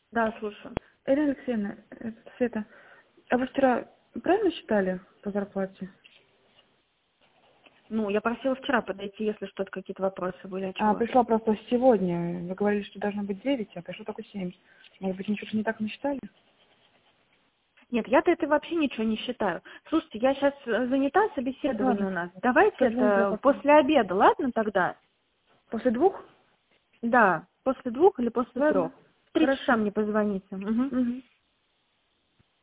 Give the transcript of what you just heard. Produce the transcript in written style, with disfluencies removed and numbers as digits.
Да, слушаю. Ирина Алексеевна, это Света, а вы вчера правильно считали по зарплате? Ну, я просила вчера подойти, если что-то, какие-то вопросы были, а А, чего? пришла просто сегодня. Вы говорили, что должно быть 9, а пришло только 7. Может быть, ничего не так насчитали? Нет, я-то это вообще ничего не считаю. Слушайте, я сейчас занята, собеседование у Ладно, нас. Давайте позвоните я это потом. после обеда, ладно тогда? После 2? Да, после 2 или после 3. Ладно, В 3 часа хорошо. мне позвоните. Угу. Угу.